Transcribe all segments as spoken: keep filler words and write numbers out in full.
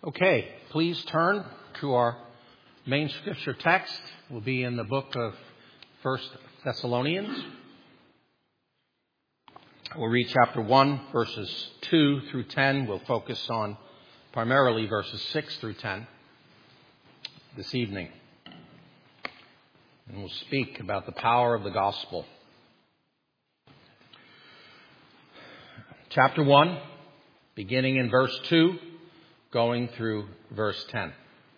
Okay, please turn to our main scripture text. We'll be in the book of First Thessalonians. We'll read chapter one, verses two through ten. We'll focus on primarily verses six through ten this evening. And we'll speak about the power of the gospel. Chapter one, beginning in verse two, going through verse ten.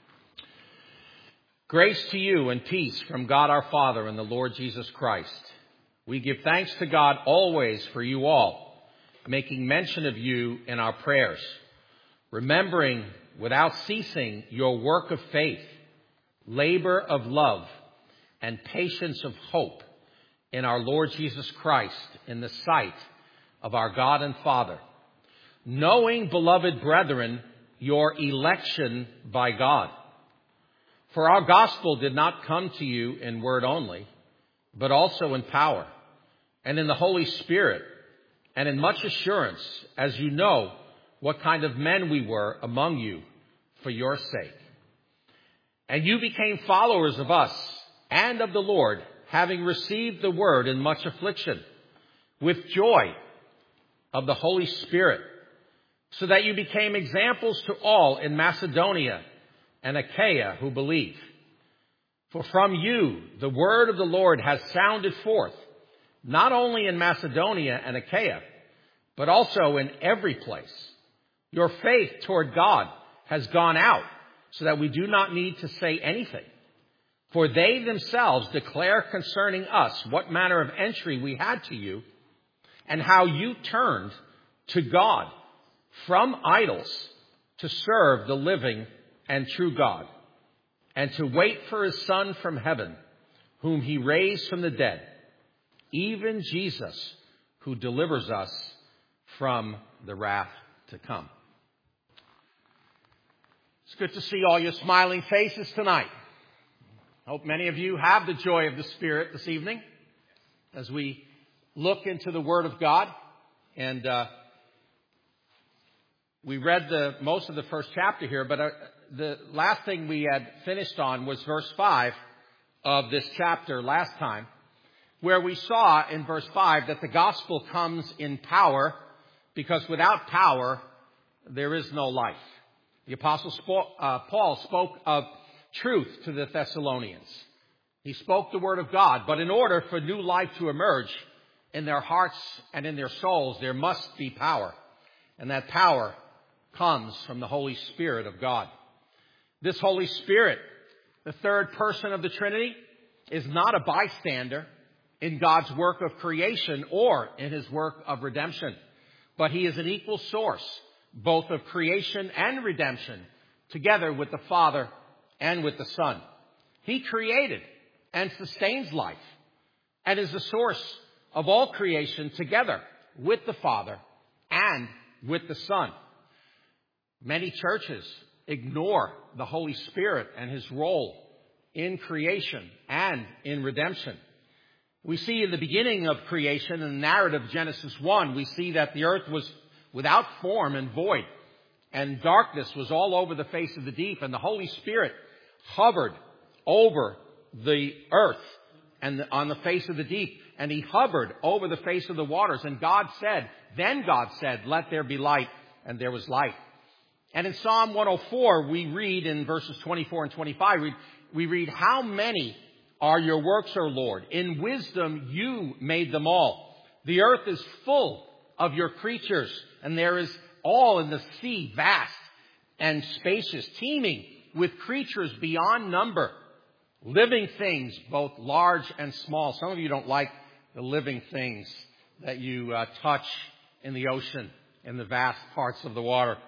Grace to you and peace from God our Father and the Lord Jesus Christ. We give thanks to God always for you all, making mention of you in our prayers, remembering without ceasing your work of faith, labor of love, and patience of hope in our Lord Jesus Christ in the sight of our God and Father, knowing, beloved brethren, your election by God. For our gospel did not come to you in word only, but also in power, and in the Holy Spirit, and in much assurance, as you know what kind of men we were among you for your sake. And you became followers of us and of the Lord, having received the word in much affliction, with joy of the Holy Spirit, so that you became examples to all in Macedonia and Achaia who believe. For from you the word of the Lord has sounded forth, not only in Macedonia and Achaia, but also in every place. Your faith toward God has gone out, so that we do not need to say anything. For they themselves declare concerning us what manner of entry we had to you, and how you turned to God from idols to serve the living and true God, and to wait for his Son from heaven, whom he raised from the dead, even Jesus, who delivers us from the wrath to come. It's good to see all your smiling faces tonight. I hope many of you have the joy of the Spirit this evening as we look into the Word of God. And uh, we read the most of the first chapter here, but uh, the last thing we had finished on was verse five of this chapter last time, where we saw in verse five that the gospel comes in power, because without power, there is no life. The Apostle spoke, uh, Paul spoke of truth to the Thessalonians. He spoke the word of God, but in order for new life to emerge in their hearts and in their souls, there must be power. And that power comes from the Holy Spirit of God. This Holy Spirit, the third person of the Trinity, is not a bystander in God's work of creation or in his work of redemption, but he is an equal source, both of creation and redemption, together with the Father and with the Son. He created and sustains life and is the source of all creation, together with the Father and with the Son. Many churches ignore the Holy Spirit and his role in creation and in redemption. We see in the beginning of creation, in the narrative of Genesis one, we see that the earth was without form and void, and darkness was all over the face of the deep, and the Holy Spirit hovered over the earth and on the face of the deep, and he hovered over the face of the waters. And God said, then God said, let there be light, and there was light. And in Psalm one oh four, we read in verses twenty-four and twenty-five, we, we read, how many are your works, O Lord? In wisdom you made them all. The earth is full of your creatures, and there is all in the sea, vast and spacious, teeming with creatures beyond number, living things, both large and small. Some of you don't like the living things that you uh, touch in the ocean, in the vast parts of the water.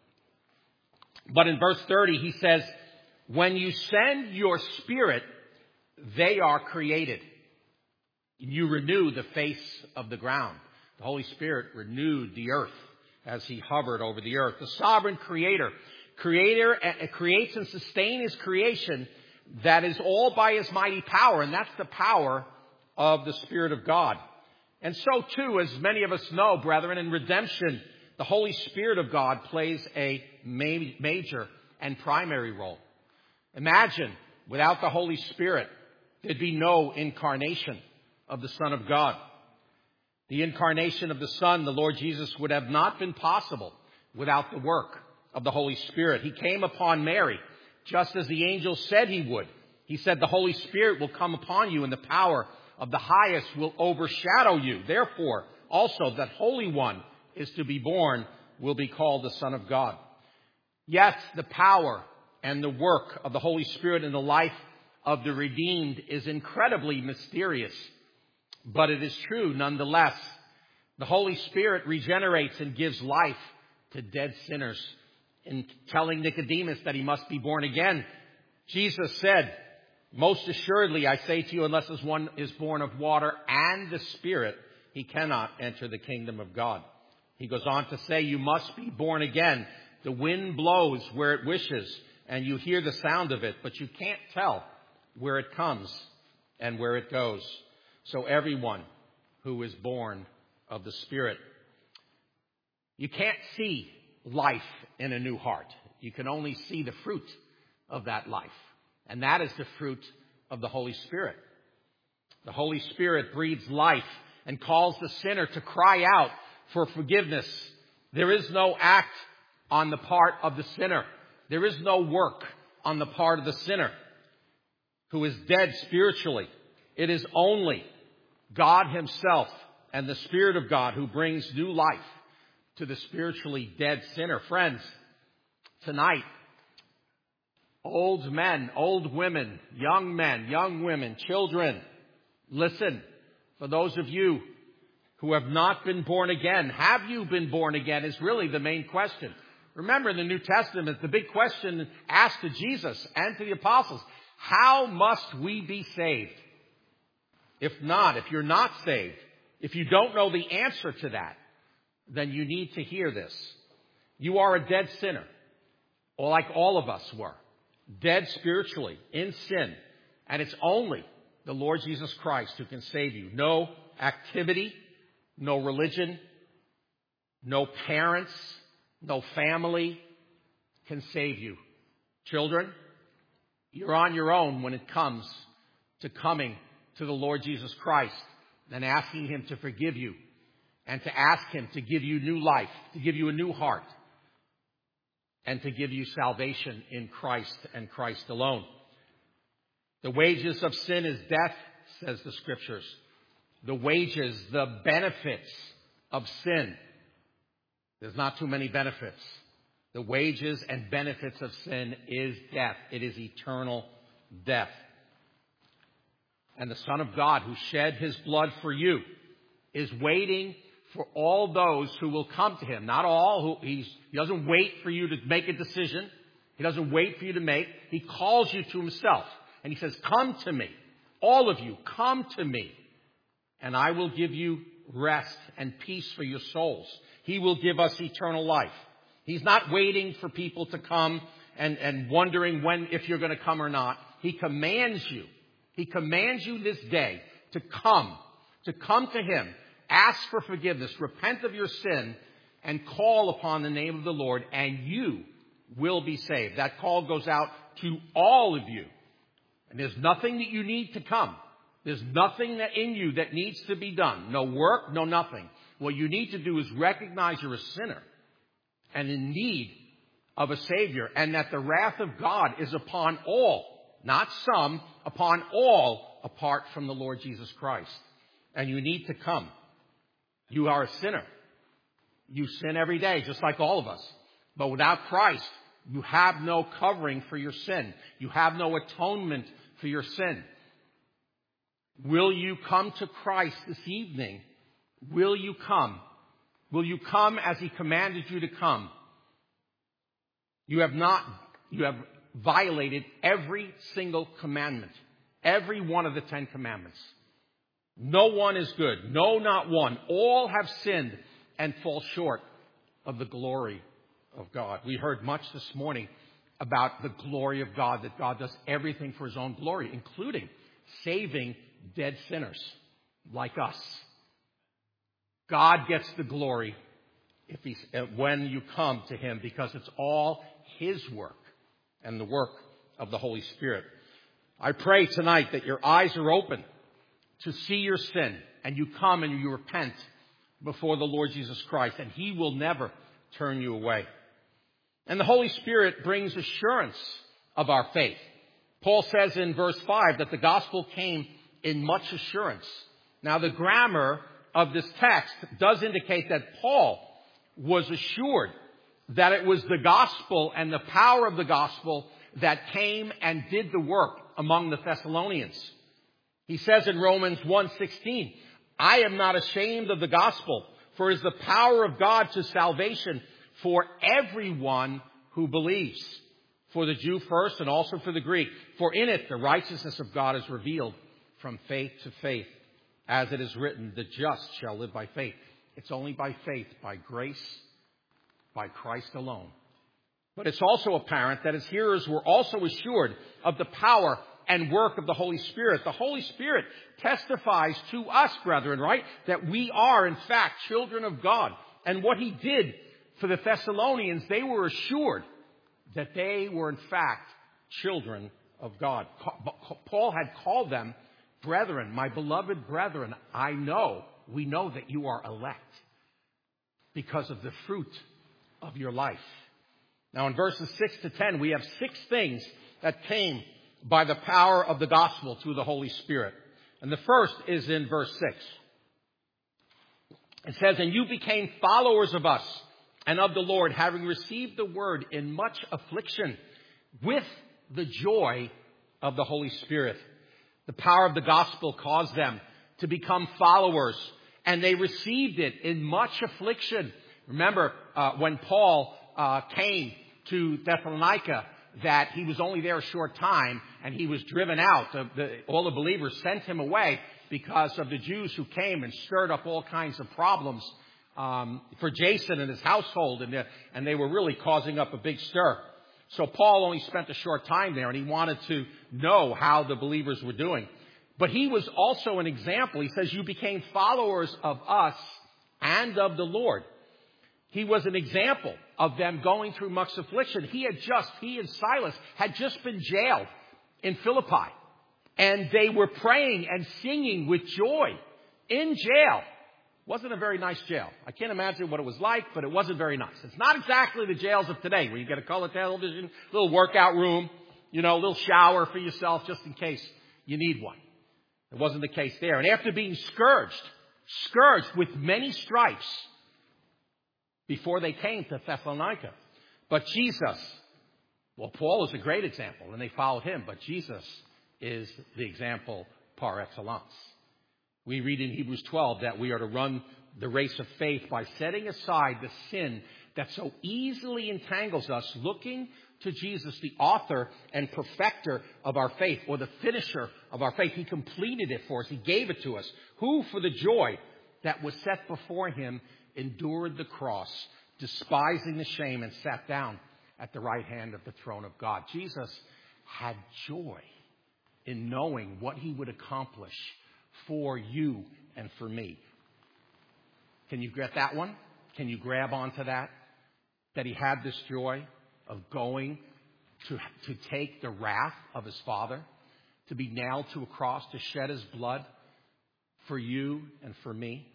But in verse thirty, he says, when you send your Spirit, they are created. You renew the face of the ground. The Holy Spirit renewed the earth as he hovered over the earth. The sovereign creator, creator uh, creates and sustains his creation, that is all by his mighty power. And that's the power of the Spirit of God. And so too, as many of us know, brethren, in redemption, The Holy Spirit of God plays a ma- major and primary role. Imagine, without the Holy Spirit, there'd be no incarnation of the Son of God. The incarnation of the Son, the Lord Jesus, would have not been possible without the work of the Holy Spirit. He came upon Mary, just as the angel said he would. He said, the Holy Spirit will come upon you, and the power of the highest will overshadow you. Therefore, also, that Holy One is to be born will be called the Son of God. Yes, the power and the work of the Holy Spirit in the life of the redeemed is incredibly mysterious, but it is true nonetheless. The Holy Spirit regenerates and gives life to dead sinners. In telling Nicodemus that he must be born again, Jesus said, most assuredly, I say to you, unless as one is born of water and the Spirit, he cannot enter the kingdom of God. He goes on to say, you must be born again. The wind blows where it wishes, and you hear the sound of it, but you can't tell where it comes and where it goes. So everyone who is born of the Spirit. You can't see life in a new heart. You can only see the fruit of that life. And that is the fruit of the Holy Spirit. The Holy Spirit breathes life and calls the sinner to cry out for forgiveness. There is no act on the part of the sinner. There is no work on the part of the sinner who is dead spiritually. It is only God himself and the Spirit of God who brings new life to the spiritually dead sinner. Friends, tonight, old men, old women, young men, young women, children, listen. For those of you who have not been born again, have you been born again is really the main question. Remember, in the New Testament, the big question asked to Jesus and to the apostles, how must we be saved? If not, if you're not saved, if you don't know the answer to that, then you need to hear this. You are a dead sinner, or like all of us were, dead spiritually, in sin, and it's only the Lord Jesus Christ who can save you. No activity, no religion, no parents, no family can save you. Children, you're on your own when it comes to coming to the Lord Jesus Christ and asking him to forgive you and to ask him to give you new life, to give you a new heart, and to give you salvation in Christ and Christ alone. The wages of sin is death, says the Scriptures. The wages, the benefits of sin. There's not too many benefits. The wages and benefits of sin is death. It is eternal death. And the Son of God, who shed his blood for you, is waiting for all those who will come to him. Not all. Who he's, he doesn't wait for you to make a decision. He doesn't wait for you to make. He calls you to himself. And he says, come to me. All of you, come to me. And I will give you rest and peace for your souls. He will give us eternal life. He's not waiting for people to come and, and wondering when, if you're going to come or not. He commands you. He commands you this day to come, to come to him, ask for forgiveness, repent of your sin, and call upon the name of the Lord, and you will be saved. That call goes out to all of you. And there's nothing that you need to come. There's nothing that in you that needs to be done. No work, no nothing. What you need to do is recognize you're a sinner and in need of a Savior, and that the wrath of God is upon all, not some, upon all, apart from the Lord Jesus Christ. And you need to come. You are a sinner. You sin every day, just like all of us. But without Christ, you have no covering for your sin. You have no atonement for your sin. Will you come to Christ this evening? Will you come? Will you come as he commanded you to come? You have not, you have violated every single commandment. Every one of the Ten Commandments. No one is good. No, not one. All have sinned and fall short of the glory of God. We heard much this morning about the glory of God, that God does everything for his own glory, including saving dead sinners like us. God gets the glory if he's, when you come to him, because it's all his work and the work of the Holy Spirit. I pray tonight that your eyes are open to see your sin, and you come and you repent before the Lord Jesus Christ, and he will never turn you away. And the Holy Spirit brings assurance of our faith. Paul says in verse five that the gospel came in much assurance. Now, the grammar of this text does indicate that Paul was assured that it was the gospel and the power of the gospel that came and did the work among the Thessalonians. He says in Romans one sixteen, I am not ashamed of the gospel, for it is the power of God to salvation for everyone who believes, for the Jew first and also for the Greek. For in it the righteousness of God is revealed from faith to faith. As it is written, the just shall live by faith. It's only by faith, by grace, by Christ alone. But it's also apparent that his hearers were also assured of the power and work of the Holy Spirit. The Holy Spirit testifies to us, brethren, right, that we are, in fact, children of God. And what he did for the Thessalonians, they were assured that they were, in fact, children of God. Paul had called them brethren, my beloved brethren. I know, we know that you are elect because of the fruit of your life. Now, in verses six to ten, we have six things that came by the power of the gospel through the Holy Spirit. And the first is in verse six. It says, and you became followers of us and of the Lord, having received the word in much affliction with the joy of the Holy Spirit. The power of the gospel caused them to become followers, and they received it in much affliction. Remember, uh, when Paul uh, came to Thessalonica, that he was only there a short time, and he was driven out. The, the, all the believers sent him away because of the Jews who came and stirred up all kinds of problems um, for Jason and his household, and, the, and they were really causing up a big stir. So Paul only spent a short time there, and he wanted to know how the believers were doing. But he was also an example. He says, you became followers of us and of the Lord. He was an example of them going through much affliction. He had just, he and Silas had just been jailed in Philippi. And they were praying and singing with joy in jail. Wasn't a very nice jail. I can't imagine what it was like, but it wasn't very nice. It's not exactly the jails of today where you get a color television, little workout room, you know, a little shower for yourself just in case you need one. It wasn't the case there. And after being scourged, scourged with many stripes before they came to Thessalonica. But Jesus, well, Paul is a great example, and they followed him, but Jesus is the example par excellence. We read in Hebrews twelve that we are to run the race of faith by setting aside the sin that so easily entangles us, looking to Jesus, the author and perfecter of our faith, or the finisher of our faith. He completed it for us. He gave it to us. Who, for the joy that was set before him, endured the cross, despising the shame, and sat down at the right hand of the throne of God. Jesus had joy in knowing what he would accomplish for you and for me. Can you get that one? Can you grab onto that? That he had this joy of going to, to take the wrath of his Father, to be nailed to a cross, to shed his blood for you and for me.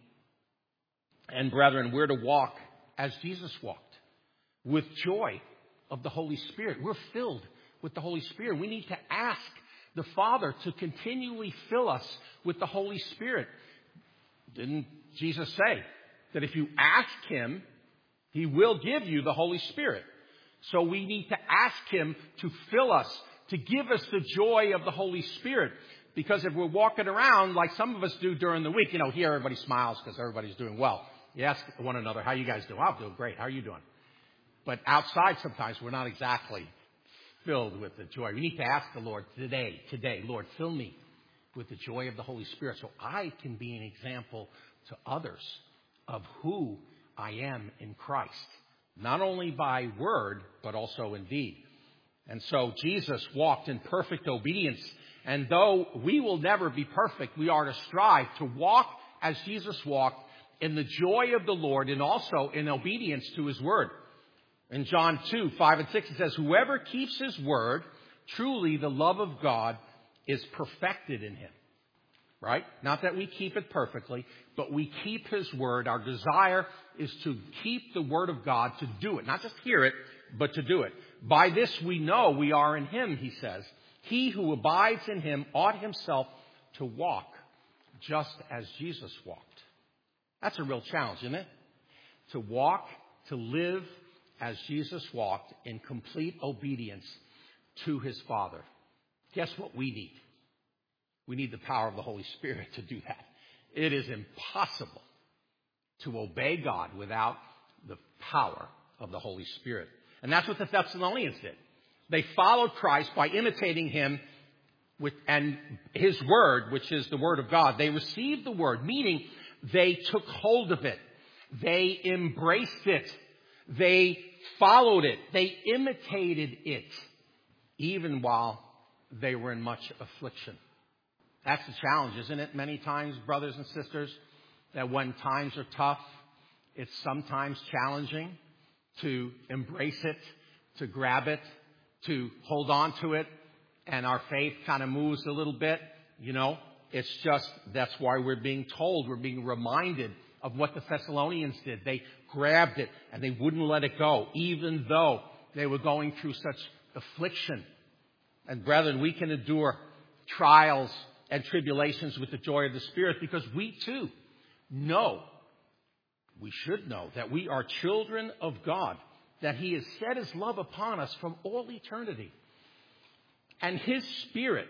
And brethren, we're to walk as Jesus walked, with joy of the Holy Spirit. We're filled with the Holy Spirit. We need to ask the Father to continually fill us with the Holy Spirit. Didn't Jesus say that if you ask him, he will give you the Holy Spirit? So we need to ask him to fill us, to give us the joy of the Holy Spirit. Because if we're walking around like some of us do during the week, you know, here everybody smiles because everybody's doing well. You ask one another, how you guys doing? I'm doing great. How are you doing? But outside sometimes we're not exactly filled with the joy. We need to ask the Lord today, today, Lord, fill me with the joy of the Holy Spirit so I can be an example to others of who I am in Christ. Not only by word, but also in deed. And so Jesus walked in perfect obedience. And though we will never be perfect, we are to strive to walk as Jesus walked in the joy of the Lord and also in obedience to his word. In John two, five and six, it says, whoever keeps his word, truly the love of God is perfected in him. Right? Not that we keep it perfectly, but we keep his word. Our desire is to keep the word of God, to do it. Not just hear it, but to do it. By this we know we are in him, he says. He who abides in him ought himself to walk just as Jesus walked. That's a real challenge, isn't it? To walk, to live as Jesus walked in complete obedience to his Father. Guess what we need? We need the power of the Holy Spirit to do that. It is impossible to obey God without the power of the Holy Spirit. And that's what the Thessalonians did. They followed Christ by imitating him with, and his word, which is the word of God. They received the word, meaning they took hold of it. They embraced it. They followed it. They imitated it, even while they were in much affliction. That's the challenge, isn't it? Many times, brothers and sisters, that when times are tough, it's sometimes challenging to embrace it, to grab it, to hold on to it, and our faith kind of moves a little bit. You know, it's just, that's why we're being told, we're being reminded of what the Thessalonians did. They grabbed it and they wouldn't let it go, even though they were going through such affliction. And brethren, we can endure trials and tribulations with the joy of the Spirit because we too know, we should know, that we are children of God, that he has set his love upon us from all eternity. And his Spirit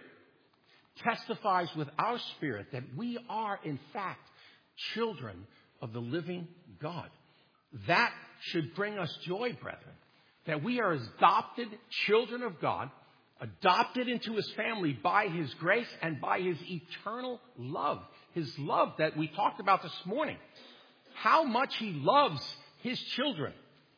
testifies with our spirit that we are, in fact, children of the living God. That should bring us joy, brethren, that we are adopted children of God, adopted into his family by his grace and by his eternal love. His love that we talked about this morning. How much he loves his children.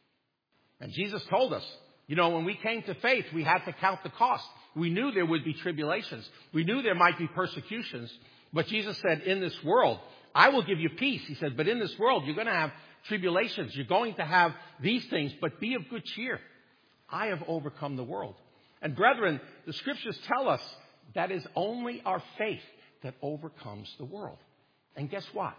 And Jesus told us, you know, when we came to faith, we had to count the cost. We knew there would be tribulations. We knew there might be persecutions. But Jesus said, in this world, I will give you peace. He said, but in this world, you're going to have tribulations. You're going to have these things, but be of good cheer. I have overcome the world. And brethren, the scriptures tell us that is only our faith that overcomes the world. And guess what?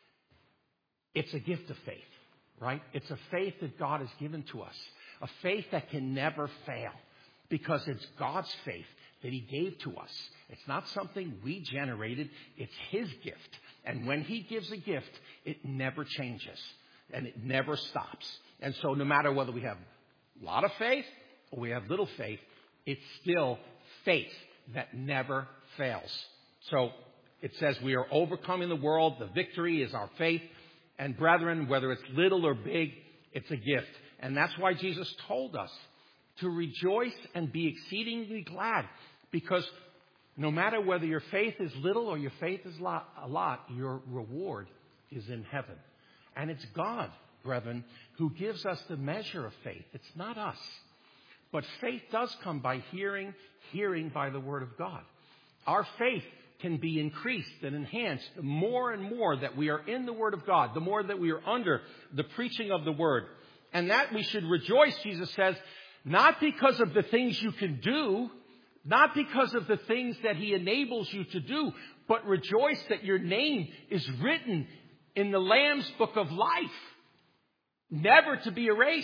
It's a gift of faith, right? It's a faith that God has given to us. A faith that can never fail because it's God's faith that he gave to us. It's not something we generated. It's his gift. And when he gives a gift, it never changes and it never stops. And so no matter whether we have a lot of faith or we have little faith, it's still faith that never fails. So it says we are overcoming the world. The victory is our faith. And brethren, whether it's little or big, it's a gift. And that's why Jesus told us to rejoice and be exceedingly glad. Because no matter whether your faith is little or your faith is a lot, your reward is in heaven. And it's God, brethren, who gives us the measure of faith. It's not us. But faith does come by hearing, hearing by the word of God. Our faith can be increased and enhanced the more and more that we are in the word of God, the more that we are under the preaching of the word. And that we should rejoice, Jesus says, not because of the things you can do, not because of the things that he enables you to do, but rejoice that your name is written in the Lamb's book of life, never to be erased.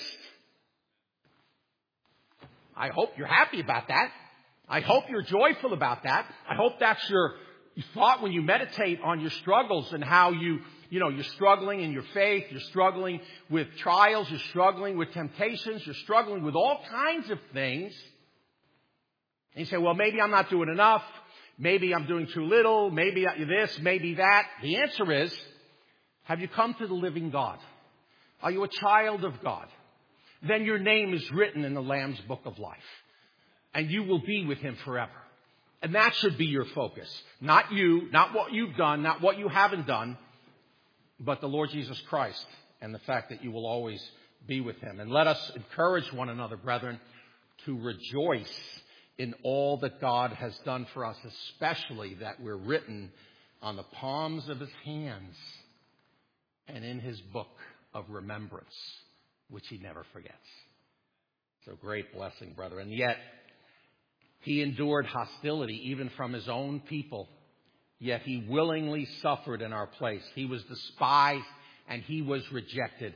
I hope you're happy about that. I hope you're joyful about that. I hope that's your thought when you meditate on your struggles and how you, you know, you're struggling in your faith, you're struggling with trials, you're struggling with temptations, you're struggling with all kinds of things. And you say, well, maybe I'm not doing enough. Maybe I'm doing too little. Maybe this, maybe that. The answer is, have you come to the living God? Are you a child of God? Then your name is written in the Lamb's book of life. And you will be with him forever. And that should be your focus. Not you, not what you've done, not what you haven't done, but the Lord Jesus Christ and the fact that you will always be with him. And let us encourage one another, brethren, to rejoice in all that God has done for us, especially that we're written on the palms of his hands. and in his book of remembrance, which he never forgets. So great blessing, brother. And yet, he endured hostility even from his own people. Yet he willingly suffered in our place. He was despised and he was rejected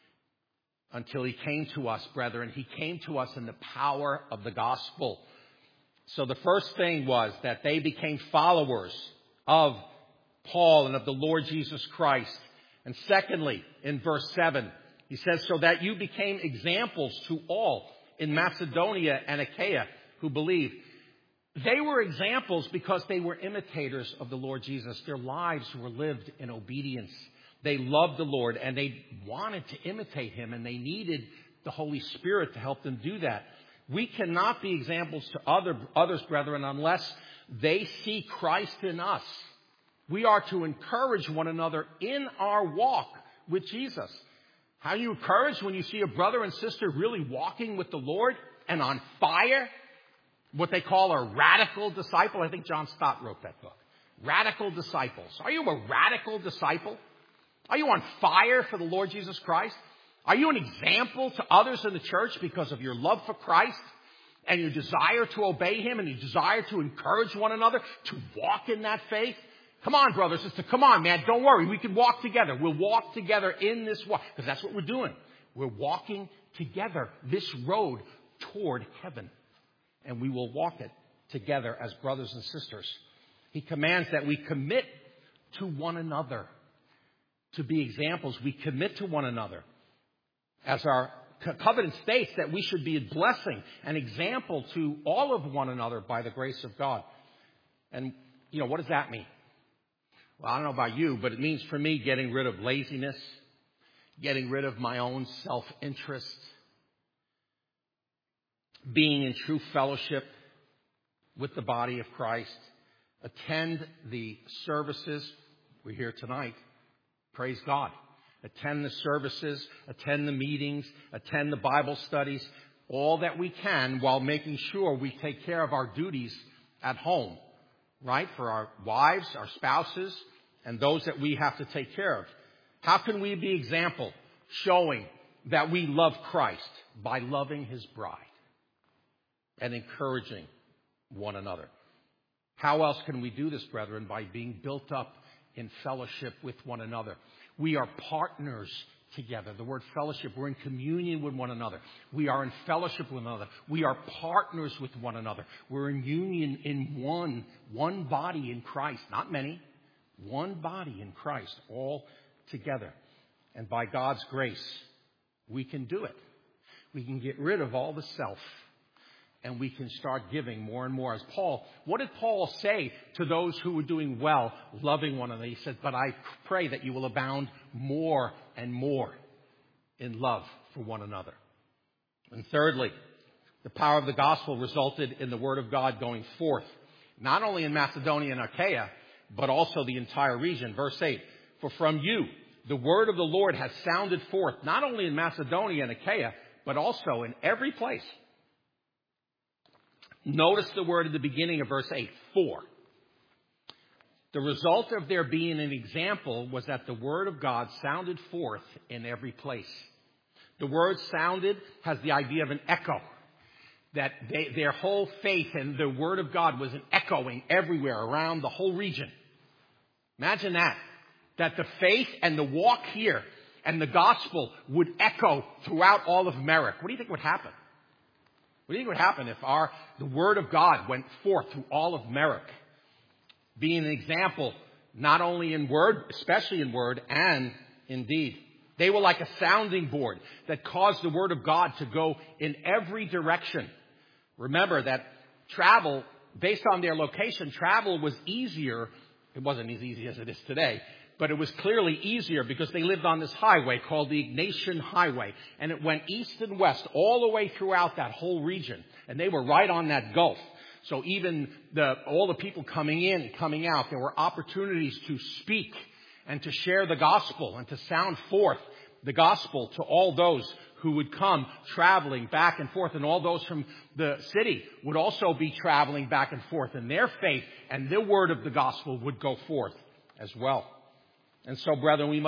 until he came to us, brethren. He came to us in the power of the gospel. So the first thing was that they became followers of Paul and of the Lord Jesus Christ. And secondly, in verse seven, he says, so that you became examples to all in Macedonia and Achaia who believed. They were examples because they were imitators of the Lord Jesus. Their lives were lived in obedience. They loved the Lord and they wanted to imitate him, and they needed the Holy Spirit to help them do that. We cannot be examples to other, others, brethren, unless they see Christ in us. We are to encourage one another in our walk with Jesus. How are you encouraged when you see a brother and sister really walking with the Lord and on fire? What they call a radical disciple. I think John Stott wrote that book. Radical disciples. Are you a radical disciple? Are you on fire for the Lord Jesus Christ? Are you an example to others in the church because of your love for Christ and your desire to obey him and your desire to encourage one another to walk in that faith? Come on, brother, sister. Come on, man. Don't worry. We can walk together. We'll walk together in this walk, because that's what we're doing. We're walking together this road toward heaven, and we will walk it together as brothers and sisters. He commands that we commit to one another to be examples. We commit to one another. As our covenant states, that we should be a blessing, an example to all of one another by the grace of God. And, you know, what does that mean? Well, I don't know about you, but it means for me getting rid of laziness, getting rid of my own self-interest, being in true fellowship with the body of Christ, attend the services. We're here tonight. Praise God. Attend the services, attend the meetings, attend the Bible studies, all that we can, while making sure we take care of our duties at home, right? For our wives, our spouses, and those that we have to take care of. How can we be example, showing that we love Christ? By loving his bride and encouraging one another. How else can we do this, brethren? By being built up in fellowship with one another. We are partners together. The word fellowship, we're in communion with one another. We are in fellowship with one another. We are partners with one another. We're in union in one, one body in Christ. Not many. One body in Christ, all together. And by God's grace, we can do it. We can get rid of all the self, and we can start giving more and more. As Paul, what did Paul say to those who were doing well, loving one another? He said, but I pray that you will abound more and more in love for one another. And thirdly, the power of the gospel resulted in the word of God going forth, not only in Macedonia and Achaia, but also the entire region. Verse eight, for from you the word of the Lord has sounded forth, not only in Macedonia and Achaia, but also in every place. Notice the word at the beginning of verse eight, for. The result of there being an example was that the word of God sounded forth in every place. The word sounded has the idea of an echo, that they, their whole faith and the word of God was an echoing everywhere around the whole region. Imagine that, that the faith and the walk here and the gospel would echo throughout all of Merrick. What do you think would happen? What do you think would happen if our the word of God went forth through all of Merrick, being an example not only in word, especially in word and in deed? They were like a sounding board that caused the word of God to go in every direction. Remember that travel, based on their location, travel was easier. It wasn't as easy as it is today, but it was clearly easier because they lived on this highway called the Ignatian Highway. And it went east and west all the way throughout that whole region. And they were right on that gulf. So even the, all the people coming in and coming out, there were opportunities to speak and to share the gospel and to sound forth the gospel to all those who would come traveling back and forth. And all those from the city would also be traveling back and forth. And their faith and their word of the gospel would go forth as well. And so, brethren, we must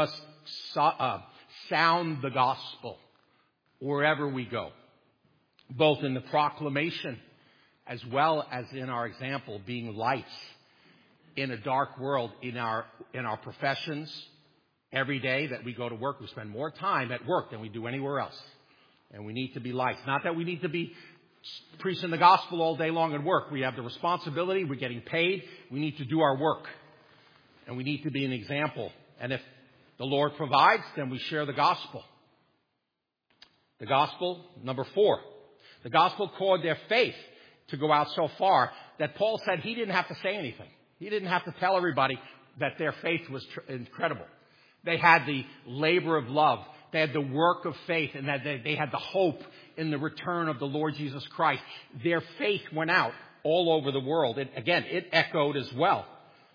so, uh, sound the gospel wherever we go, both in the proclamation as well as in our example, being lights in a dark world, in our in our professions. Every day that we go to work, we spend more time at work than we do anywhere else. And we need to be lights. Not that we need to be preaching the gospel all day long at work. We have the responsibility. We're getting paid. We need to do our work. And we need to be an example. And if the Lord provides, then we share the gospel. The gospel, number four. The gospel caused their faith to go out so far that Paul said he didn't have to say anything. He didn't have to tell everybody that their faith was tr- incredible. They had the labor of love. They had the work of faith, and that they, they had the hope in the return of the Lord Jesus Christ. Their faith went out all over the world. It, again, it echoed as well.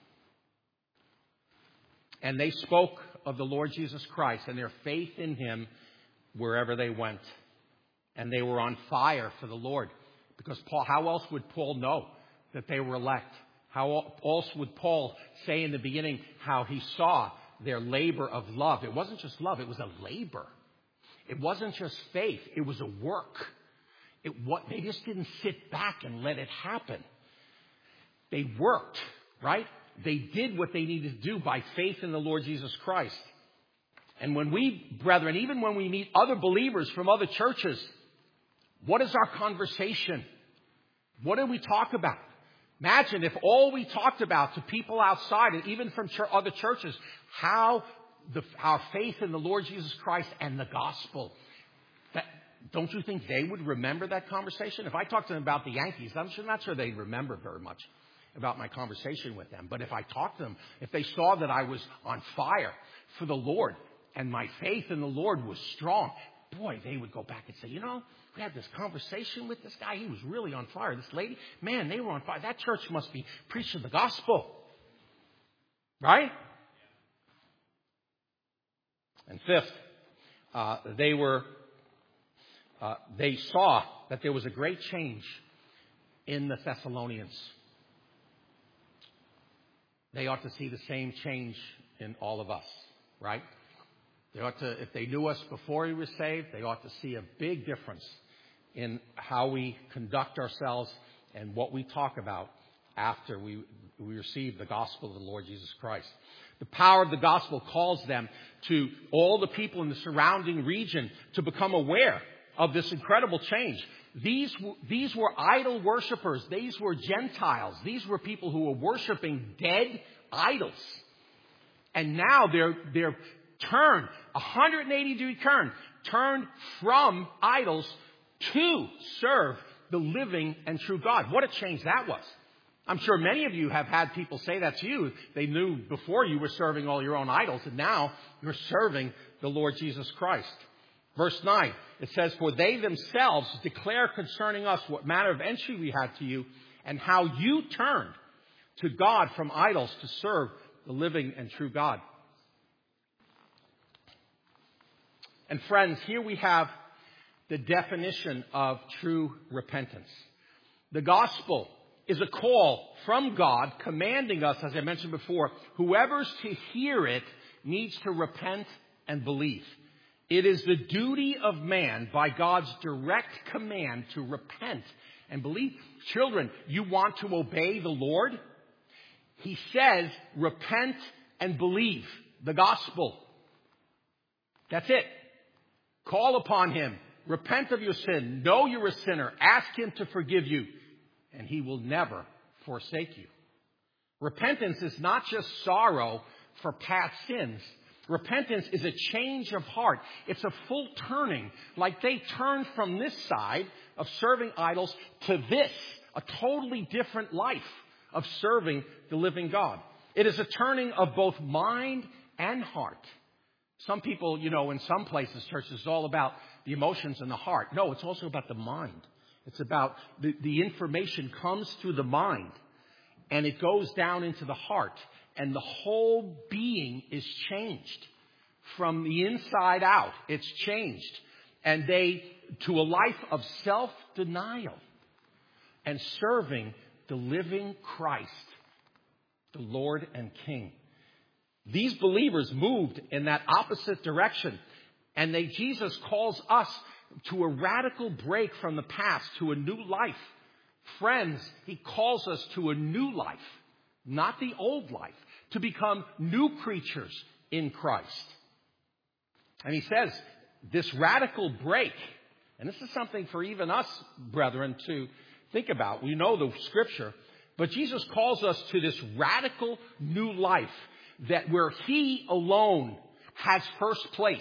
And they spoke of the Lord Jesus Christ and their faith in him wherever they went. And they were on fire for the Lord. Because Paul, how else would Paul know that they were elect? How else would Paul say in the beginning how he saw their labor of love? It wasn't just love, it was a labor. It wasn't just faith, it was a work. It what they just didn't sit back and let it happen. They worked, right? They did what they needed to do by faith in the Lord Jesus Christ. And when we, brethren, even when we meet other believers from other churches, what is our conversation? What do we talk about? Imagine if all we talked about to people outside, and even from ch- other churches, how the, our faith in the Lord Jesus Christ and the gospel. That, don't you think they would remember that conversation? If I talked to them about the Yankees, I'm sure, not sure they'd remember very much about my conversation with them. But if I talked to them, if they saw that I was on fire for the Lord and my faith in the Lord was strong, boy, they would go back and say, you know, we had this conversation with this guy. He was really on fire. This lady, man, they were on fire. That church must be preaching the gospel. Right? And fifth, uh, they were, uh, they saw that there was a great change in the Thessalonians. They ought to see the same change in all of us, right? They ought to, if they knew us before we were saved, they ought to see a big difference in how we conduct ourselves and what we talk about after we, we receive the gospel of the Lord Jesus Christ. The power of the gospel calls them to all the people in the surrounding region to become aware of this incredible change. These, these were idol worshipers. These were Gentiles. These were people who were worshiping dead idols. And now they're, they're turned, a one hundred eighty degree turn, turned from idols to serve the living and true God. What a change that was. I'm sure many of you have had people say that to you. They knew before you were serving all your own idols, and now you're serving the Lord Jesus Christ. Verse nine, it says, for they themselves declare concerning us what manner of entry we had to you, and how you turned to God from idols to serve the living and true God. And friends, here we have the definition of true repentance. The gospel is a call from God commanding us, as I mentioned before, whoever's to hear it needs to repent and believe. It is the duty of man by God's direct command to repent and believe. Children, you want to obey the Lord? He says, repent and believe the gospel. That's it. Call upon him. Repent of your sin. Know you're a sinner. Ask him to forgive you. And he will never forsake you. Repentance is not just sorrow for past sins. Repentance is a change of heart. It's a full turning. Like they turned from this side of serving idols to this. A totally different life of serving the living God. It is a turning of both mind and heart. Some people, you know, in some places, church is all about the emotions and the heart. No, it's also about the mind. It's about the, the information comes through the mind and it goes down into the heart, and the whole being is changed from the inside out. It's changed. And they, to a life of self-denial and serving the living Christ, the Lord and King. These believers moved in that opposite direction. And they, Jesus calls us to a radical break from the past, to a new life. Friends, he calls us to a new life, not the old life, to become new creatures in Christ. And he says this radical break, and this is something for even us, brethren, to think about. We know the scripture, but Jesus calls us to this radical new life that where he alone has first place.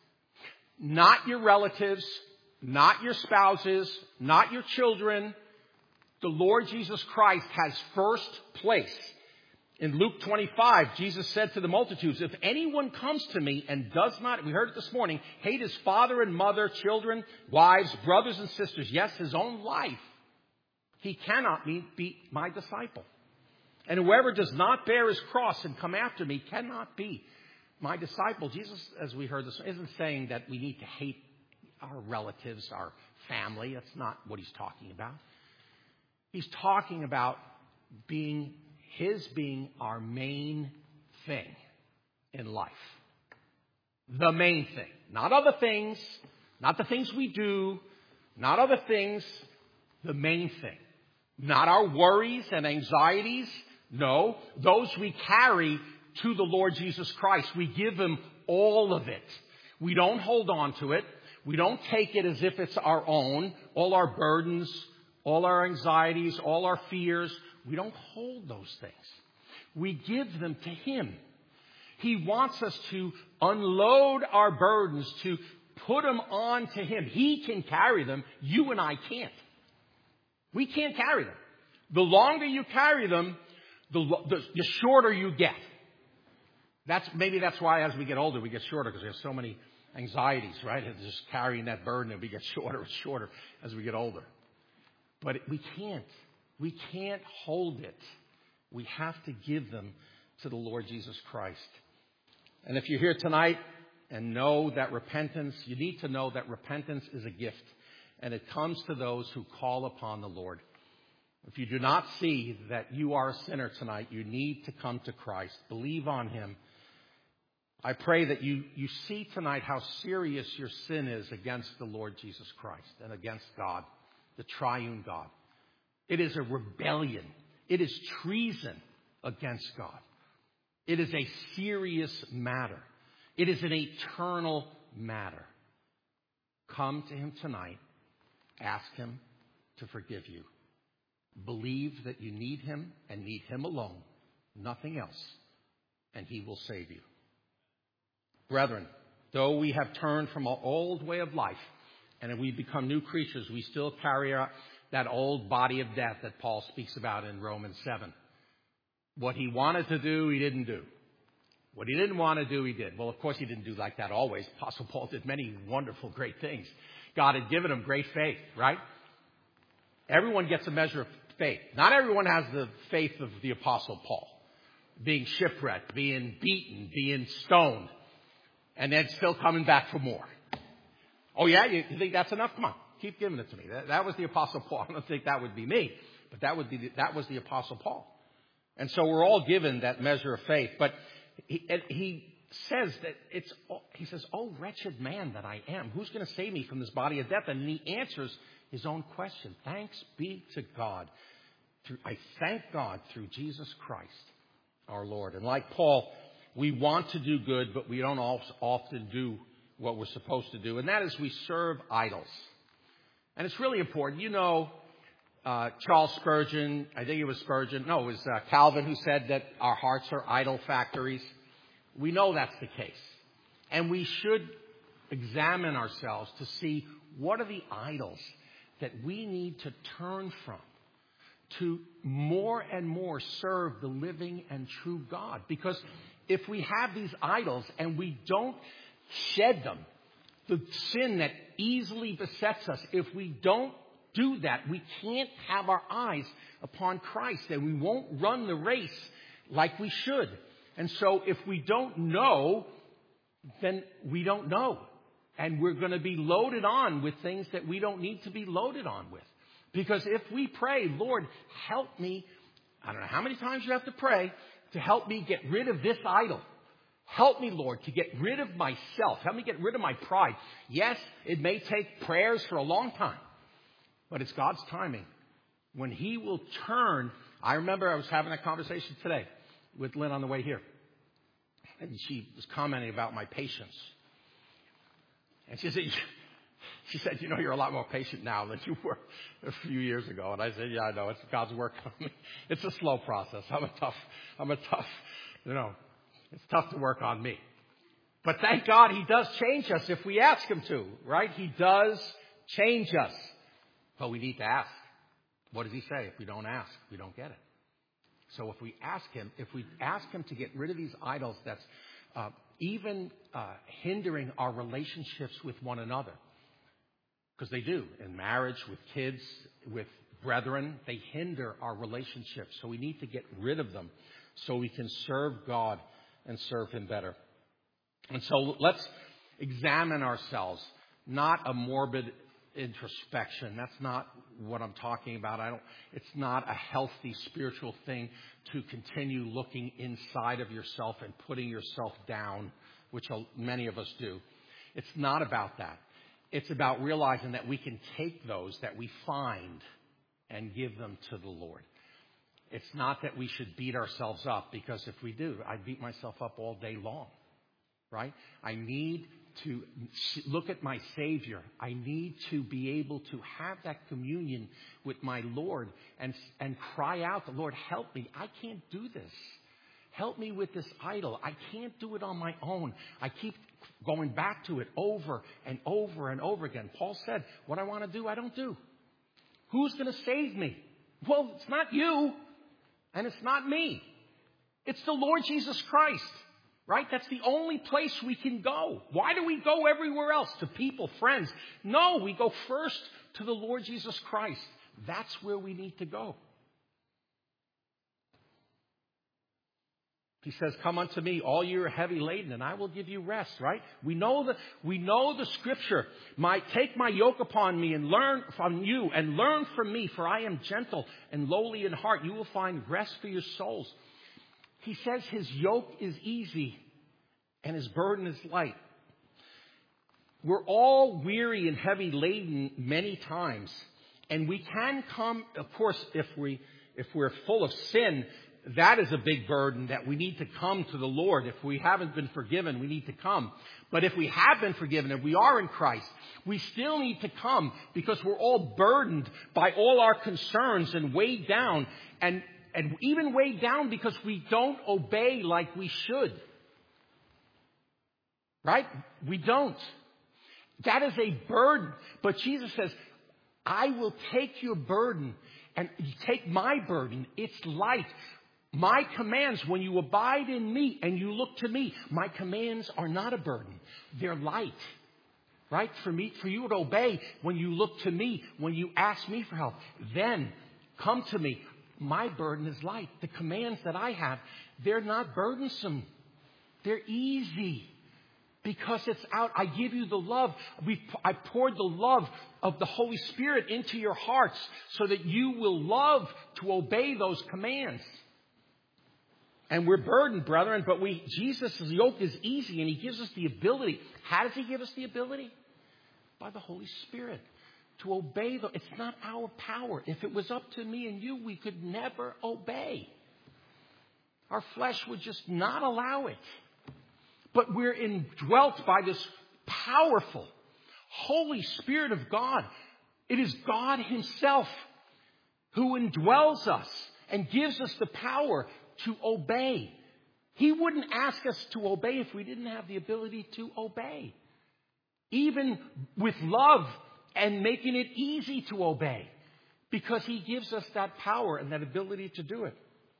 Not your relatives, not your spouses, not your children. The Lord Jesus Christ has first place. In Luke twenty-five, Jesus said to the multitudes, if anyone comes to me and does not, we heard it this morning, hate his father and mother, children, wives, brothers and sisters, yes, his own life, he cannot be my disciple. And whoever does not bear his cross and come after me cannot be my disciple. Jesus, as we heard this, isn't saying that we need to hate our relatives, our family. That's not what he's talking about. He's talking about being his being our main thing in life. The main thing. Not other things. Not the things we do. Not other things. The main thing. Not our worries and anxieties. No. Those we carry to the Lord Jesus Christ. We give him all of it. We don't hold on to it. We don't take it as if it's our own. All our burdens, all our anxieties, all our fears. We don't hold those things. We give them to him. He wants us to unload our burdens, to put them on to him. He can carry them. You and I can't. We can't carry them. The longer you carry them, the, the, the shorter you get. That's maybe that's why as we get older, we get shorter because we have so many anxieties, right? It's just carrying that burden and we get shorter and shorter as we get older. But it, we can't. We can't hold it. We have to give them to the Lord Jesus Christ. And if you're here tonight and know that repentance, you need to know that repentance is a gift. And it comes to those who call upon the Lord. If you do not see that you are a sinner tonight, you need to come to Christ. Believe on him. I pray that you, you see tonight how serious your sin is against the Lord Jesus Christ and against God, the triune God. It is a rebellion. It is treason against God. It is a serious matter. It is an eternal matter. Come to him tonight. Ask him to forgive you. Believe that you need him and need him alone, nothing else, and he will save you. Brethren, though we have turned from our old way of life and we become new creatures, we still carry out that old body of death that Paul speaks about in Romans seven. What he wanted to do, he didn't do. What he didn't want to do, he did. Well, of course, he didn't do like that always. Apostle Paul did many wonderful, great things. God had given him great faith, right? Everyone gets a measure of faith. Not everyone has the faith of the Apostle Paul. Being shipwrecked, being beaten, being stoned, and then still coming back for more. Oh, yeah? You think that's enough? Come on. Keep giving it to me. That, that was the Apostle Paul. I don't think that would be me, but that would be the, that was the Apostle Paul. And so we're all given that measure of faith. But he, he says that it's, he says, oh, wretched man that I am. Who's going to save me from this body of death? And he answers his own question. Thanks be to God. Through, I thank God through Jesus Christ, our Lord. And like Paul, we want to do good, but we don't often do what we're supposed to do. And that is we serve idols. And it's really important. You know, uh, Charles Spurgeon, I think it was Spurgeon. No, it was uh, Calvin who said that our hearts are idol factories. We know that's the case. And we should examine ourselves to see what are the idols that we need to turn from to more and more serve the living and true God. Because if we have these idols and we don't shed them, the sin that easily besets us, if we don't do that, we can't have our eyes upon Christ and we won't run the race like we should. And so if we don't know, then we don't know. And we're going to be loaded on with things that we don't need to be loaded on with. Because if we pray, Lord, help me, I don't know how many times you have to pray to help me get rid of this idol. Help me, Lord, to get rid of myself. Help me get rid of my pride. Yes, it may take prayers for a long time, but it's God's timing. When He will turn, I remember I was having a conversation today with Lynn on the way here, and she was commenting about my patience. And she said, she said, you know, you're a lot more patient now than you were a few years ago. And I said, yeah, I know. It's God's work on me. It's a slow process. I'm a tough, I'm a tough, you know, it's tough to work on me. But thank God He does change us if we ask Him to, right? He does change us. But we need to ask. What does He say? If we don't ask, we don't get it. So if we ask Him, if we ask Him to get rid of these idols that's uh, even uh, hindering our relationships with one another, because they do in marriage, with kids, with brethren, they hinder our relationships. So we need to get rid of them so we can serve God and serve Him better. And so let's examine ourselves, not a morbid introspection. That's not what I'm talking about. I don't, it's not a healthy spiritual thing to continue looking inside of yourself and putting yourself down, which many of us do. It's not about that. It's about realizing that we can take those that we find and give them to the Lord. It's not that we should beat ourselves up, because if we do, I beat myself up all day long, right? I need to look at my Savior. I need to be able to have that communion with my Lord and, and cry out, the Lord, help me. I can't do this. Help me with this idol. I can't do it on my own. I keep going back to it over and over and over again. Paul said, what I want to do, I don't do. Who's going to save me? Well, it's not you, and it's not me. It's the Lord Jesus Christ, right? That's the only place we can go. Why do we go everywhere else? To people, friends? No, we go first to the Lord Jesus Christ. That's where we need to go. He says, come unto me, all you are heavy laden, and I will give you rest, right? We know the, we know the scripture. My, take my yoke upon me and learn from you and learn from me, for I am gentle and lowly in heart. You will find rest for your souls. He says his yoke is easy and his burden is light. We're all weary and heavy laden many times. And we can come, of course, if we, if we're full of sin, that is a big burden that we need to come to the Lord. If we haven't been forgiven, we need to come. But if we have been forgiven, if we are in Christ, we still need to come, because we're all burdened by all our concerns and weighed down, and, and even weighed down because we don't obey like we should. Right? We don't. That is a burden. But Jesus says, I will take your burden, and you take my burden. It's light. My commands, when you abide in me and you look to me, my commands are not a burden. They're light. Right? For me, for you to obey when you look to me, when you ask me for help, then come to me. My burden is light. The commands that I have, they're not burdensome. They're easy. Because it's out. I give you the love. We've, I poured the love of the Holy Spirit into your hearts so that you will love to obey those commands. And we're burdened, brethren, but we, Jesus' yoke is easy, and He gives us the ability. How does He give us the ability? By the Holy Spirit. To obey the, it's not our power. If it was up to me and you, we could never obey. Our flesh would just not allow it. But we're indwelt by this powerful, Holy Spirit of God. It is God Himself who indwells us and gives us the power to obey. He wouldn't ask us to obey if we didn't have the ability to obey. Even with love and making it easy to obey. Because He gives us that power and that ability to do it.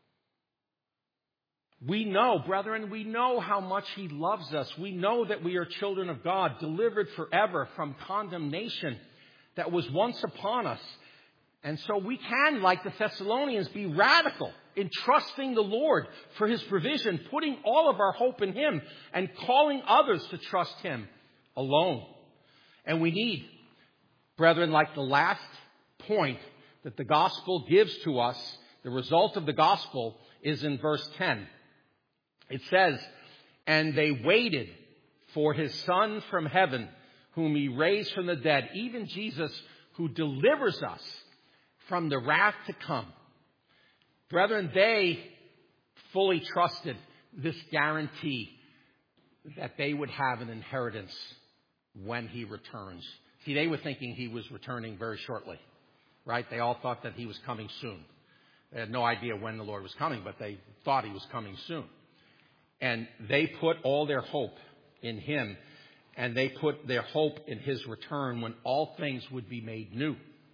We know, brethren, we know how much He loves us. We know that we are children of God, delivered forever from condemnation that was once upon us. And so we can, like the Thessalonians, be radical in trusting the Lord for His provision, putting all of our hope in Him, and calling others to trust Him alone. And we need, brethren, like the last point that the gospel gives to us, the result of the gospel is in verse ten. It says, And they waited for his Son from heaven, whom he raised from the dead, even Jesus, who delivers us from the wrath to come. Brethren, they fully trusted this guarantee that they would have an inheritance when he returns. See, they were thinking he was returning very shortly, right? They all thought that he was coming soon. They had no idea when the Lord was coming, but they thought he was coming soon. And they put all their hope in him, and they put their hope in his return when all things would be made new.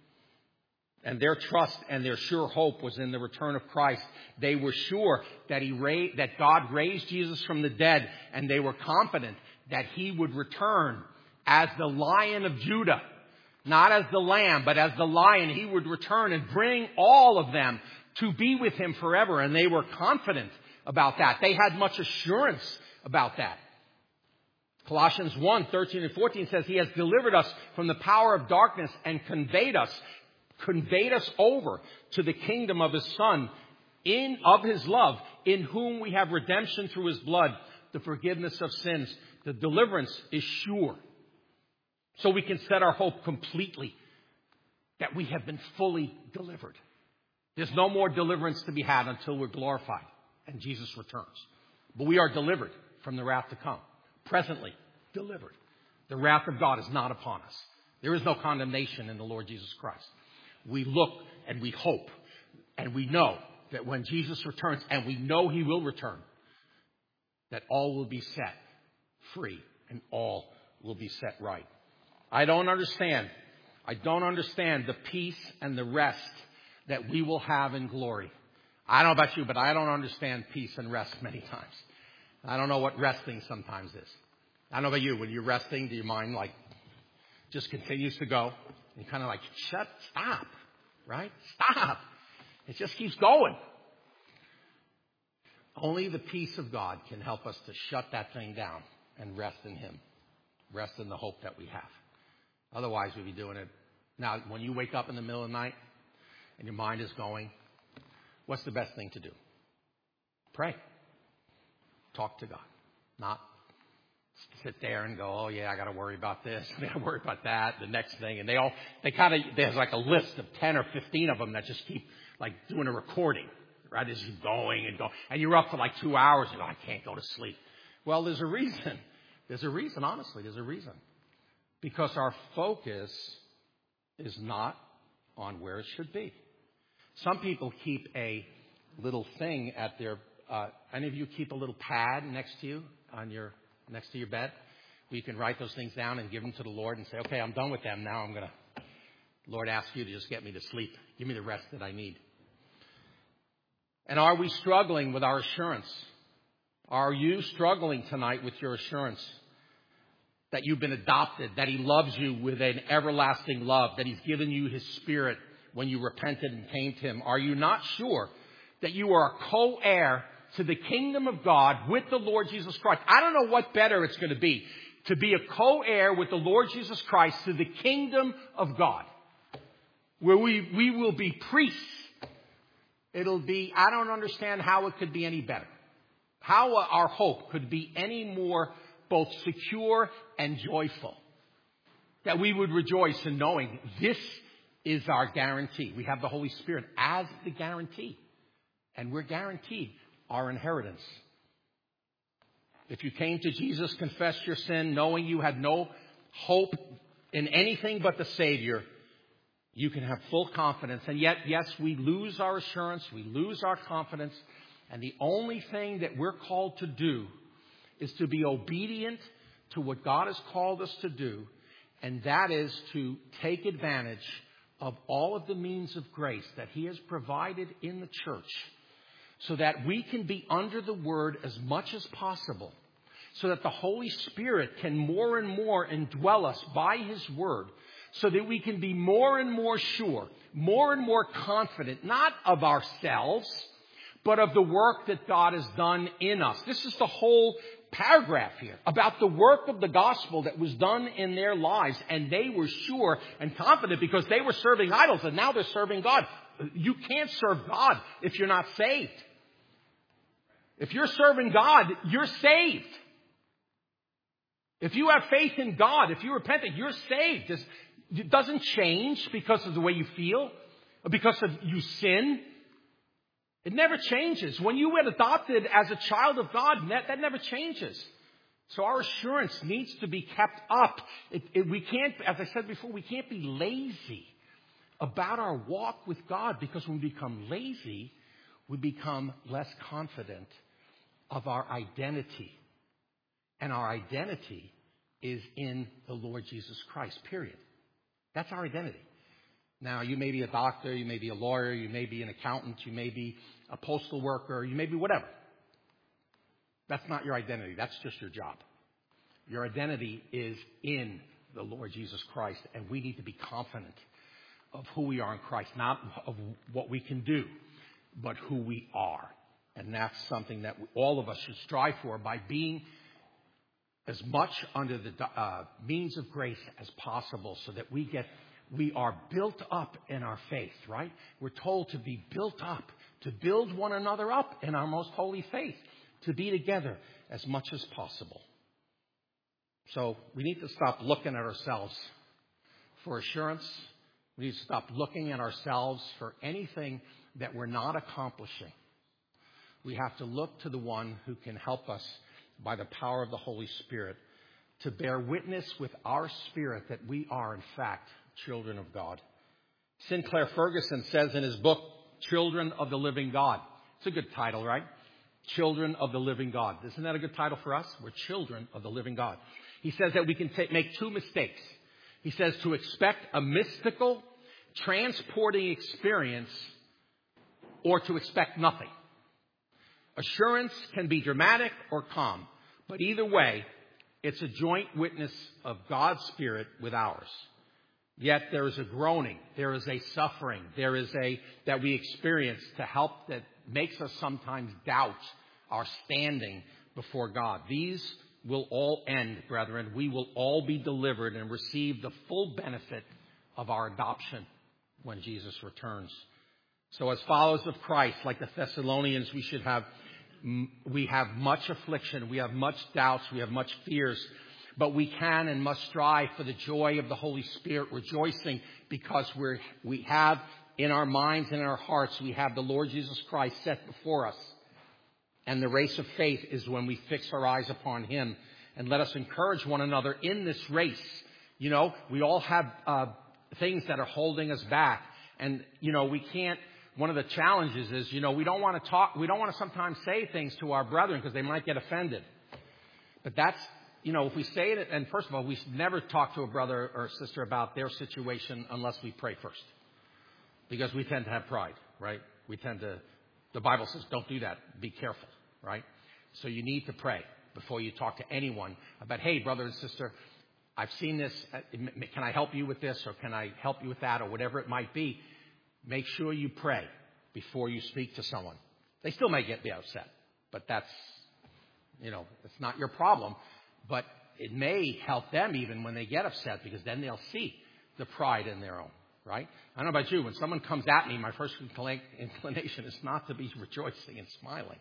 And their trust and their sure hope was in the return of Christ. They were sure that he ra- that God raised Jesus from the dead, and they were confident that he would return as the Lion of Judah. Not as the Lamb, but as the Lion. He would return and bring all of them to be with him forever. And they were confident about that. They had much assurance about that. Colossians one, thirteen and fourteen says, he has delivered us from the power of darkness and conveyed us, conveyed us over to the kingdom of his Son, in of his love, in whom we have redemption through his blood, the forgiveness of sins. The deliverance is sure. So we can set our hope completely that we have been fully delivered. There's no more deliverance to be had until we're glorified and Jesus returns. But we are delivered from the wrath to come. Presently delivered. The wrath of God is not upon us. There is no condemnation in the Lord Jesus Christ. We look and we hope and we know that when Jesus returns, and we know he will return, that all will be set free and all will be set right. I don't understand. I don't understand the peace and the rest that we will have in glory. I don't know about you, but I don't understand peace and rest many times. I don't know what resting sometimes is. I don't know about you. When you're resting, do your mind like just continues to go? And kind of like, shut, stop, right? Stop. It just keeps going. Only the peace of God can help us to shut that thing down and rest in him. Rest in the hope that we have. Otherwise, we'd be doing it. Now, when you wake up in the middle of the night and your mind is going, what's the best thing to do? Pray. Talk to God. Not sit there and go, oh yeah, I got to worry about this. I got to worry about that. The next thing. And they all, they kind of, there's like a list of ten or fifteen of them that just keep like doing a recording, right? As you're going and going. And you're up for like two hours and go, I can't go to sleep. Well, there's a reason. There's a reason, honestly. There's a reason. Because our focus is not on where it should be. Some people keep a little thing at their, uh, any of you keep a little pad next to you on your, next to your bed? Where you can write those things down and give them to the Lord and say, okay, I'm done with them. Now I'm going to, Lord, ask you to just get me to sleep. Give me the rest that I need. And are we struggling with our assurance? Are you struggling tonight with your assurance that you've been adopted, that he loves you with an everlasting love, that he's given you his Spirit when you repented and came to him? Are you not sure that you are a co-heir to the kingdom of God with the Lord Jesus Christ? I don't know what better it's going to be to be a co-heir with the Lord Jesus Christ to the kingdom of God, where we, we will be priests. It'll be, I don't understand how it could be any better. How our hope could be any more both secure and joyful. That we would rejoice in knowing this is our guarantee. We have the Holy Spirit as the guarantee. And we're guaranteed our inheritance. If you came to Jesus, confessed your sin, knowing you had no hope in anything but the Savior, you can have full confidence. And yet, yes, we lose our assurance, we lose our confidence. And the only thing that we're called to do is to be obedient to what God has called us to do. And that is to take advantage of all of the means of grace that he has provided in the church, so that we can be under the Word as much as possible, so that the Holy Spirit can more and more indwell us by his Word, so that we can be more and more sure, more and more confident, not of ourselves, but of the work that God has done in us. This is the whole paragraph here about the work of the gospel that was done in their lives. And they were sure and confident because they were serving idols and now they're serving God. You can't serve God if you're not saved. If you're serving God, you're saved. If you have faith in God, if you repent, you're saved. It doesn't change because of the way you feel or because of you sin. It never changes. When you get adopted as a child of God, that, that never changes. So our assurance needs to be kept up. It, it, we can't, as I said before, we can't be lazy about our walk with God, because when we become lazy, we become less confident of our identity. And our identity is in the Lord Jesus Christ, period. That's our identity. Now, you may be a doctor, you may be a lawyer, you may be an accountant, you may be a postal worker, you may be whatever. That's not your identity. That's just your job. Your identity is in the Lord Jesus Christ, and we need to be confident of who we are in Christ, not of what we can do, but who we are. And that's something that all of us should strive for by being as much under the uh, means of grace as possible, so that we get we are built up in our faith, right? We're told to be built up, to build one another up in our most holy faith, to be together as much as possible. So we need to stop looking at ourselves for assurance. We need to stop looking at ourselves for anything that we're not accomplishing. We have to look to the one who can help us by the power of the Holy Spirit to bear witness with our spirit that we are, in fact, children of God. Sinclair Ferguson says in his book, Children of the Living God. It's a good title, right? Children of the Living God. Isn't that a good title for us? We're children of the living God. He says that we can t- make two mistakes. He says to expect a mystical, transporting experience, or to expect nothing. Assurance can be dramatic or calm, but either way, it's a joint witness of God's Spirit with ours. Yet there is a groaning, there is a suffering, there is a that we experience to help that makes us sometimes doubt our standing before God. These will all end, brethren. We will all be delivered and receive the full benefit of our adoption when Jesus returns. So as followers of Christ, like the Thessalonians, we should have we have much affliction, we have much doubts, we have much fears. But we can and must strive for the joy of the Holy Spirit, rejoicing because we're, we have in our minds and in our hearts, we have the Lord Jesus Christ set before us. And the race of faith is when we fix our eyes upon Him. And let us encourage one another in this race. You know, we all have uh, things that are holding us back. And, you know, we can't, one of the challenges is, you know, we don't want to talk, we don't want to sometimes say things to our brethren because they might get offended. But that's, You know, if we say it, and first of all, we should never talk to a brother or sister about their situation unless we pray first. Because we tend to have pride, right? We tend to, the Bible says, don't do that. Be careful, right? So you need to pray before you talk to anyone about, hey, brother and sister, I've seen this. Can I help you with this? Or can I help you with that? Or whatever it might be. Make sure you pray before you speak to someone. They still may get be upset, but that's, you know, it's not your problem. But it may help them even when they get upset, because then they'll see the pride in their own, right? I don't know about you. When someone comes at me, my first inclination is not to be rejoicing and smiling.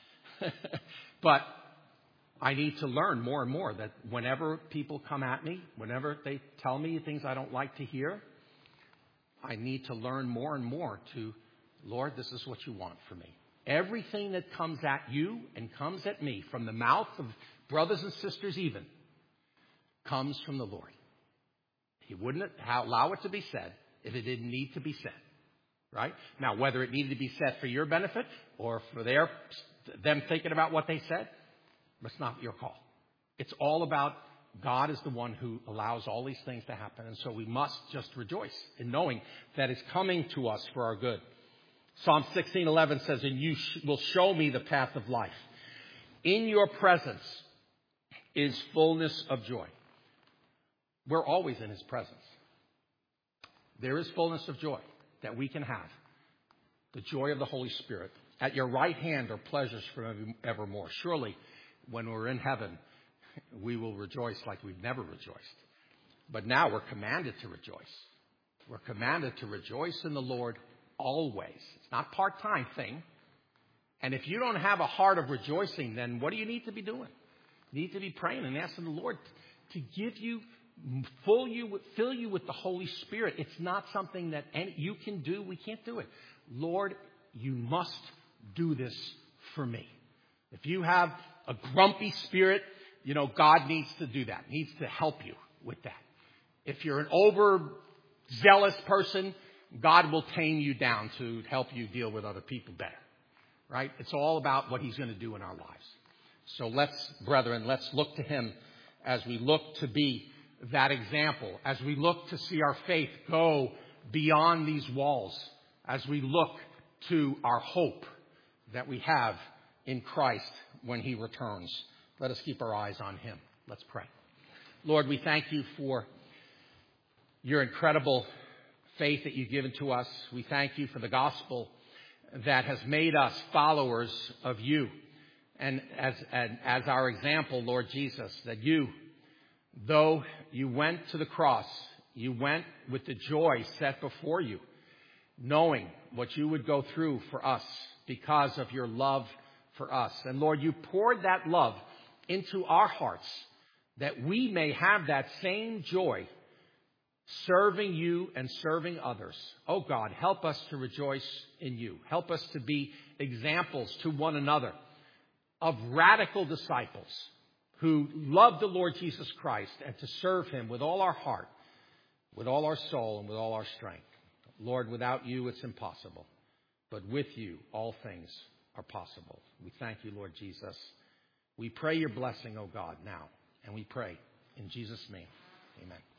But I need to learn more and more that whenever people come at me, whenever they tell me things I don't like to hear, I need to learn more and more to, Lord, this is what you want for me. Everything that comes at you and comes at me from the mouth of brothers and sisters even, comes from the Lord. He wouldn't allow it to be said if it didn't need to be said. Right? Now, whether it needed to be said for your benefit or for their them thinking about what they said, that's not your call. It's all about God is the one who allows all these things to happen. And so we must just rejoice in knowing that it's coming to us for our good. Psalm sixteen eleven says, and you sh- will show me the path of life. In your presence is fullness of joy. We're always in His presence. There is fullness of joy that we can have. The joy of the Holy Spirit. At your right hand are pleasures forevermore. Surely, when we're in heaven, we will rejoice like we've never rejoiced. But now we're commanded to rejoice. We're commanded to rejoice in the Lord always. It's not a part-time thing. And if you don't have a heart of rejoicing, then what do you need to be doing? You need to be praying and asking the Lord to give you, fill you, fill you with the Holy Spirit. It's not something that any, you can do. We can't do it. Lord, you must do this for me. If you have a grumpy spirit, you know, God needs to do that, needs to help you with that. If you're an overzealous person, God will tame you down to help you deal with other people better. Right? It's all about what he's going to do in our lives. So let's, brethren, let's look to him as we look to be that example, as we look to see our faith go beyond these walls, as we look to our hope that we have in Christ when he returns. Let us keep our eyes on him. Let's pray. Lord, we thank you for your incredible faith that you've given to us. We thank you for the gospel that has made us followers of you. And as, and as our example, Lord Jesus, that you, though you went to the cross, you went with the joy set before you, knowing what you would go through for us because of your love for us. And Lord, you poured that love into our hearts that we may have that same joy serving you and serving others. Oh God, help us to rejoice in you. Help us to be examples to one another of radical disciples who love the Lord Jesus Christ and to serve him with all our heart, with all our soul, and with all our strength. Lord, without you, it's impossible. But with you, all things are possible. We thank you, Lord Jesus. We pray your blessing, oh God, now. And we pray in Jesus' name. Amen.